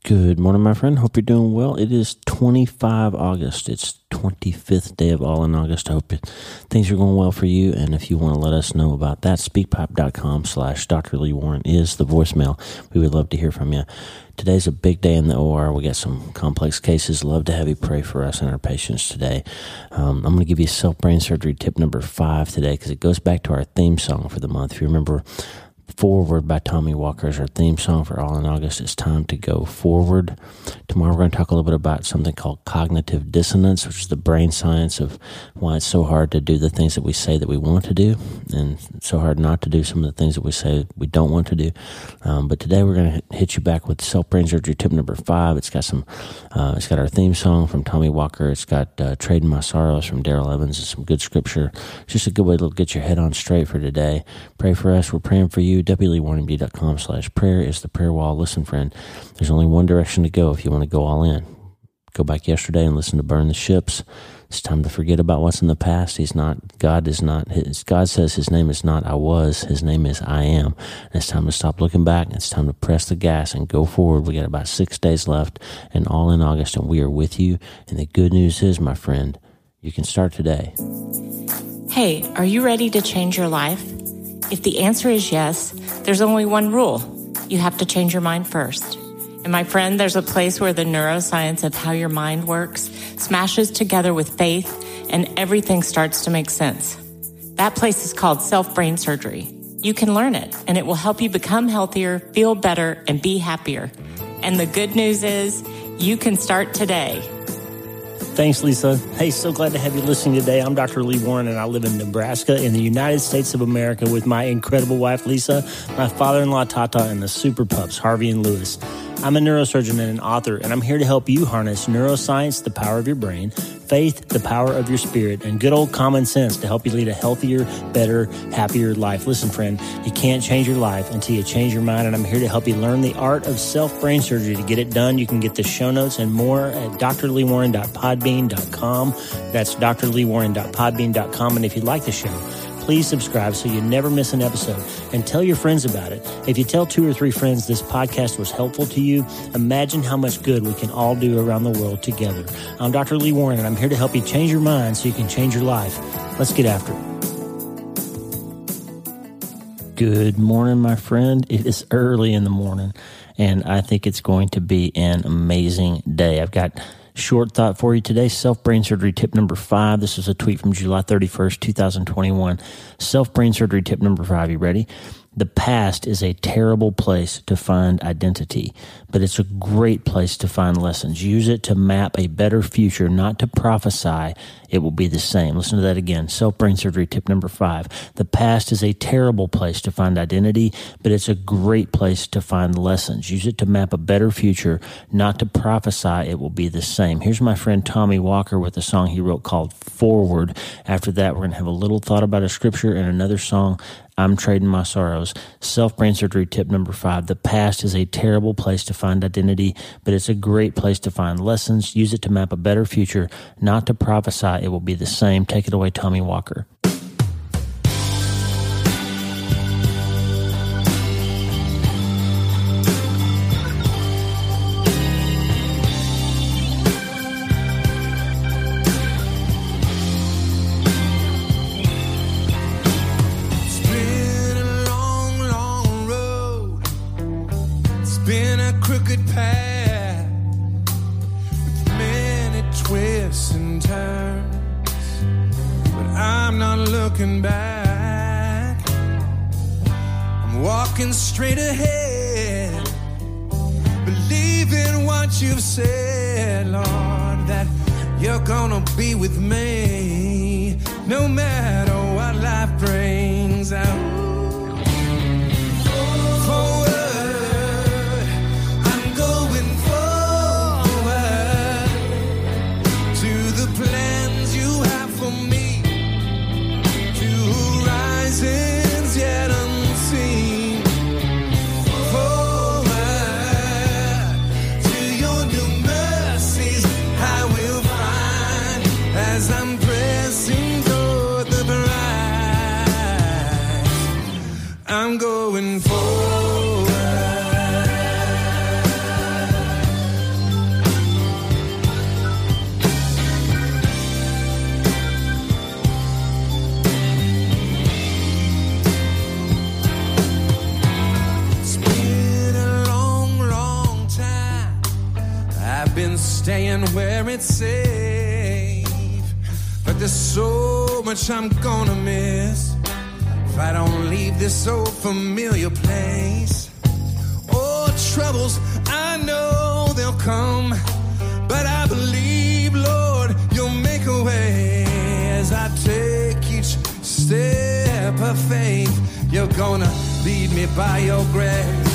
Good morning, my friend. Hope you're doing well. It is 25 August. It's 25th day of all in August. I hope things are going well for you. And if you want to let us know about that, speakpipe.com/Dr. Lee Warren is the voicemail. We would love to hear from you. Today's a big day in the OR. We got some complex cases. Love to have you pray for us and our patients today. I'm going to give you self-brain surgery tip number 5 today because it goes back to our theme song for the month. If you remember, Forward by Tommy Walker is our theme song for All in August. It's time to go forward. Tomorrow we're going to talk a little bit about something called cognitive dissonance, which is the brain science of why it's so hard to do the things that we say that we want to do, and so hard not to do some of the things that we say we don't want to do. But today we're going to hit you back with self-brain surgery tip number 5. It's got it's got our theme song from Tommy Walker. It's got Trading My Sorrows from Daryl Evans and some good scripture. It's just a good way to get your head on straight for today. Pray for us. We're praying for you. wleewarrenmd.com/prayer is the prayer wall. Listen, friend, there's only one direction to go if you want to go all in. Go back yesterday and listen to Burn the Ships. It's time to forget about what's in the past. God says his name is not I was, his name is I am. And it's time to stop looking back. It's time to press the gas and go forward. We got about 6 days left and all in August, and we are with you. And the good news is, my friend, you can start today. Hey, are you ready to change your life? If the answer is yes, there's only one rule. You have to change your mind first. And my friend, there's a place where the neuroscience of how your mind works smashes together with faith and everything starts to make sense. That place is called self-brain surgery. You can learn it, and it will help you become healthier, feel better, and be happier. And the good news is you can start today. Thanks, Lisa. Hey, so glad to have you listening today. I'm Dr. Lee Warren, and I live in Nebraska in the United States of America with my incredible wife, Lisa, my father-in-law, Tata, and the super pups, Harvey and Lewis. I'm a neurosurgeon and an author, and I'm here to help you harness neuroscience, the power of your brain, faith, the power of your spirit, and good old common sense to help you lead a healthier, better, happier life. Listen, friend, you can't change your life until you change your mind, and I'm here to help you learn the art of self-brain surgery. To get it done, you can get the show notes and more at drleewarren.podbean.com. That's drleewarren.podbean.com, and if you like the show, please subscribe so you never miss an episode, and tell your friends about it. If you tell 2 or 3 friends this podcast was helpful to you, imagine how much good we can all do around the world together. I'm Dr. Lee Warren, and I'm here to help you change your mind so you can change your life. Let's get after it. Good morning, my friend. It is early in the morning, and I think it's going to be an amazing day. I've got short thought for you today. Self-brain surgery tip number 5. This is a tweet from July 31st, 2021. Self-brain surgery tip number 5. You ready? The past is a terrible place to find identity, but it's a great place to find lessons. Use it to map a better future, not to prophesy it will be the same. Listen to that again. Self-brain surgery tip number 5. The past is a terrible place to find identity, but it's a great place to find lessons. Use it to map a better future, not to prophesy it will be the same. Here's my friend Tommy Walker with a song he wrote called Forward. After that, we're going to have a little thought about a scripture and another song, I'm Trading My Sorrows. Self-brain surgery tip number 5. The past is a terrible place to find identity, but it's a great place to find lessons. Use it to map a better future, not to prophesy it will be the same. Take it away, Tommy Walker. Been a crooked path with many twists and turns, but I'm not looking back. I'm walking straight ahead, believing what you've said, Lord, that you're gonna be with me no matter what life brings out. staying where it's safe. But there's so much I'm gonna miss if I don't leave this old familiar place. Oh, troubles, I know they'll come, but I believe, Lord, you'll make a way. As I take each step of faith, you're gonna lead me by your grace.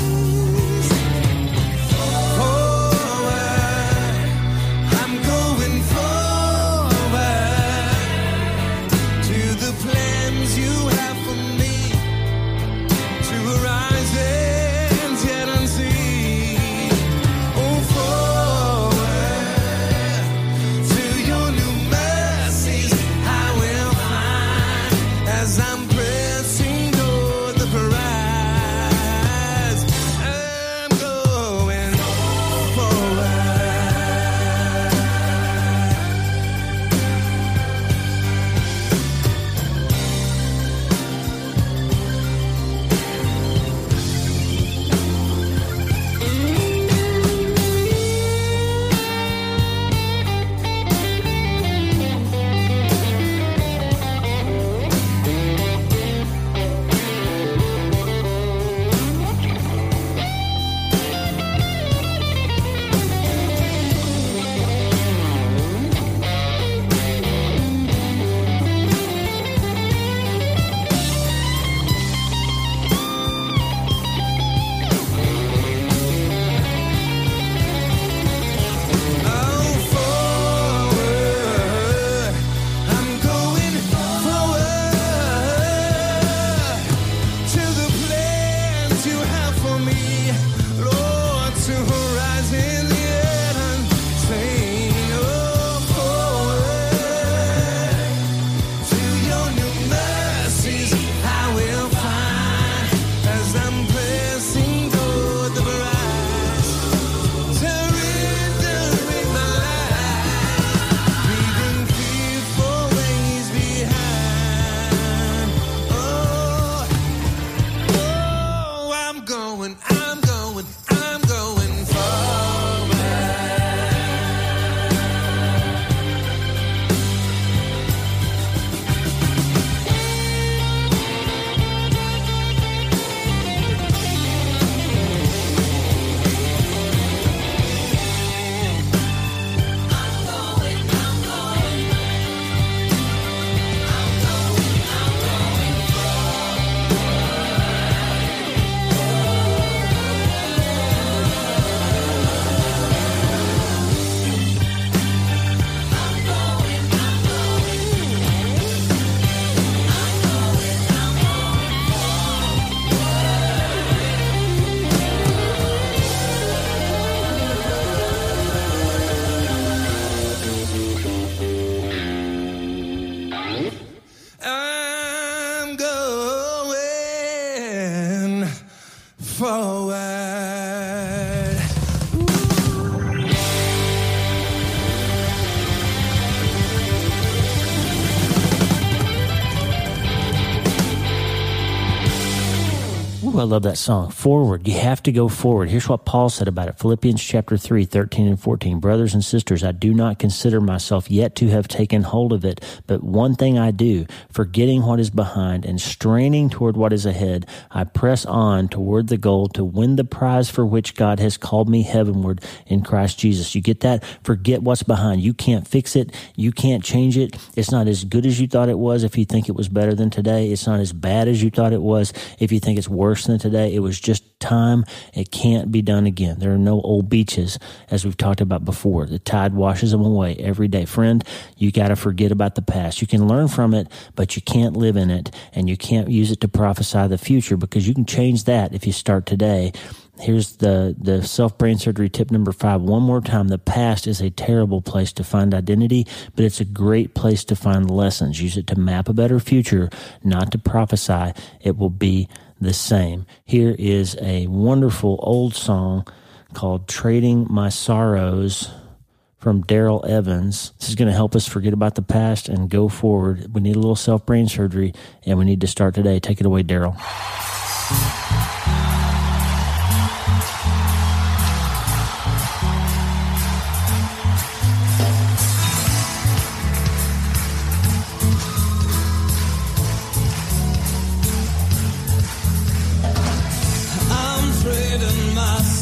I love that song. Forward. You have to go forward. Here's what Paul said about it. Philippians chapter 3, 13 and 14. Brothers and sisters, I do not consider myself yet to have taken hold of it, but one thing I do, forgetting what is behind and straining toward what is ahead, I press on toward the goal to win the prize for which God has called me heavenward in Christ Jesus. You get that? Forget what's behind. You can't fix it. You can't change it. It's not as good as you thought it was if you think it was better than today. It's not as bad as you thought it was if you think it's worse than today. It was just time. It can't be done again. There are no old beaches, as we've talked about before. The tide washes them away every day. Friend, you got to forget about the past. You can learn from it, but you can't live in it, and you can't use it to prophesy the future, because you can change that if you start today. Here's the self-brain surgery tip number 5. One more time. The past is a terrible place to find identity, but it's a great place to find lessons. Use it to map a better future, not to prophesy. It will be the same. Here is a wonderful old song called Trading My Sorrows from Daryl Evans. This is going to help us forget about the past and go forward. We need a little self-brain surgery, and we need to start today. Take it away, Daryl.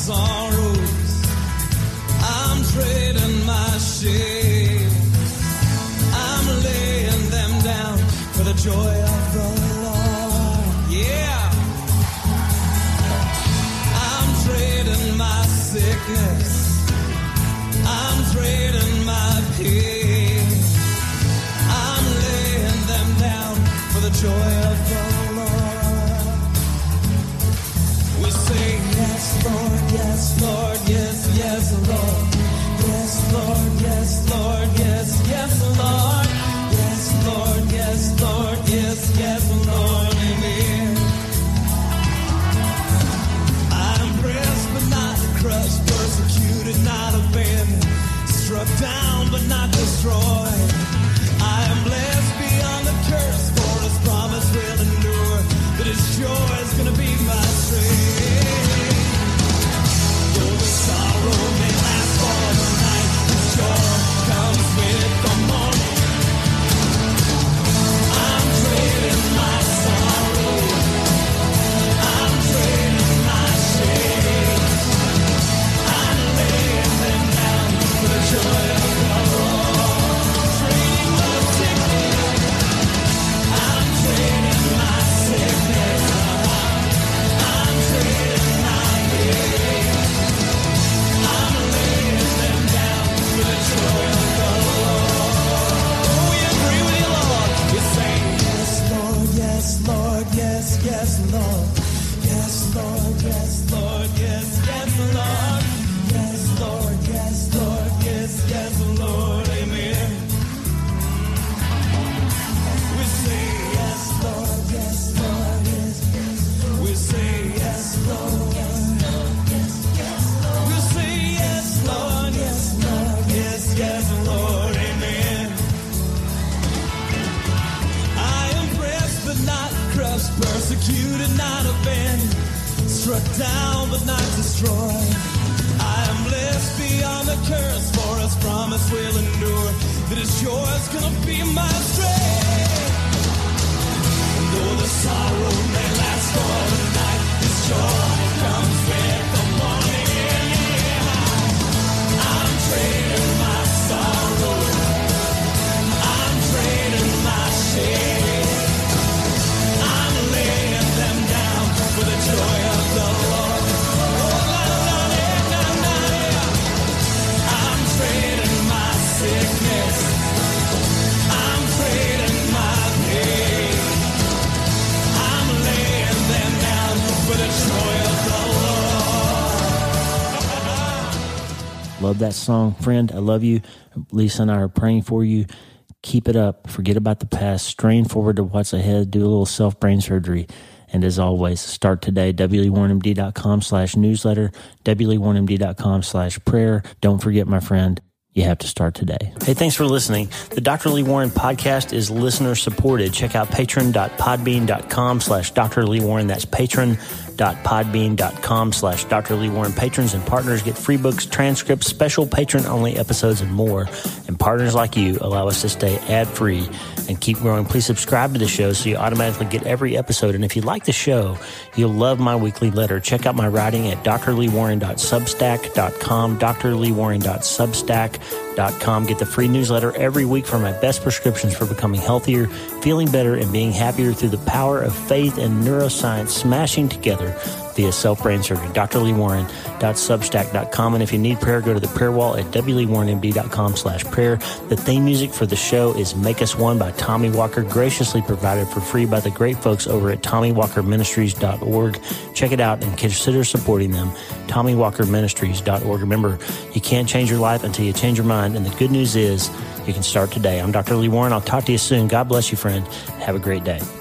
sorrows, I'm trading my shame. I'm laying them down for the joy of the Lord. Yeah. I'm trading my sickness. I'm trading my pain. I'm laying them down for the joy of the Lord. We say yes, Lord, yes, Lord, yes, yes, Lord. Yes, Lord, yes, Lord, yes, yes, Lord. Yes, Lord, yes, Lord, yes, yes, Lord, amen. I'm pressed but not crushed, persecuted, not abandoned, struck down but not destroyed. I am blessed beyond the curse, for His promise will endure, that His joy is going to be my strength. Though the sorrow may last for the night, His joy comes with the morning. I'm trading my sorrow, I'm trading my shame, I'm laying them down for the joy of the Lord. Trading my sickness, I'm trading my sickness, I'm trading my pain, I'm laying them down for the joy of the Lord. Oh, we agree with you, Lord. We say yes, Lord, yes, Lord, yes, yes, Lord. Yes, Lord, yes, Lord, yes, yes, Lord. Yes, Lord, yes, Lord, yes, yes, Lord, amen. We say yes, Lord, yes, Lord, yes, yes. We say yes, Lord, yes, Lord, yes, yes, Lord. We say yes, Lord, yes, Lord, yes, yes, Lord, amen. I am pressed but not crushed, persecuted, not abandoned, struck down but not destroyed. I am blessed beyond the curse, for His promise will endure, that His joy is gonna be my strength. And though the sorrow may last for the night, His joy comes with the morning. I'm trading my sorrow, I'm trading my shame, I'm laying them down for the joy of the Lord. I'm trading my sickness, I'm trading my pain, I'm laying them down for the joy of the Lord. Love that song, friend. I love you. Lisa and I are praying for you. Keep it up. Forget about the past. Strain forward to what's ahead. Do a little self-brain surgery. And as always, start today. WLeeWarrenMD.com/newsletter. WLeeWarrenMD.com/prayer. Don't forget, my friend, you have to start today. Hey, thanks for listening. The Dr. Lee Warren podcast is listener supported. Check out patron.podbean.com/Dr. Lee Warren. That's patron.podbean.com/Dr. Lee Warren. Patrons and partners get free books, transcripts, special patron-only episodes, and more. And partners like you allow us to stay ad-free and keep growing. Please subscribe to the show so you automatically get every episode. And if you like the show, you'll love my weekly letter. Check out my writing at drleewarren.substack.com, drleewarren.substack.com. Get the free newsletter every week for my best prescriptions for becoming healthier, feeling better, and being happier through the power of faith and neuroscience smashing together via self-brain surgery. drleewarren.substack.com. And if you need prayer, go to the prayer wall at wleewarrenmd.com/prayer. The theme music for the show is Make Us One by Tommy Walker, graciously provided for free by the great folks over at TommyWalkerMinistries.org. Check it out and consider supporting them. TommyWalkerMinistries.org. Remember, you can't change your life until you change your mind. And the good news is you can start today. I'm Dr. Lee Warren. I'll talk to you soon. God bless you, friend. Have a great day.